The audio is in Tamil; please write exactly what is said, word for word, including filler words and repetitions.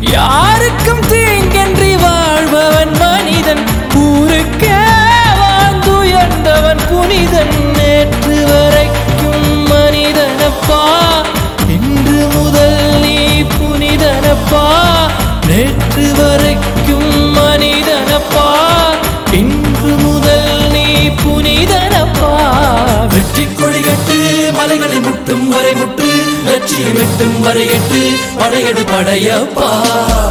யாருக்கும் தீங்கன்றி வாழ்பவன் மனிதன், ஊருக்கே வாழ்ந்துயர்ந்தவன் புனிதன். நேற்று வரைக்கும் மனிதனப்பா, இன்று முதல் நீ புனிதனப்பா. நேற்று வரைக்கும் மனிதனப்பா, இன்று முதல் நீ புனிதனப்பா. வெற்றி கொடிகட்டு மலைகளை முட்டும் வரை முட்டு, லட்சியம் எட்டும் வரை எட்டு, படையெடு படையப்பா.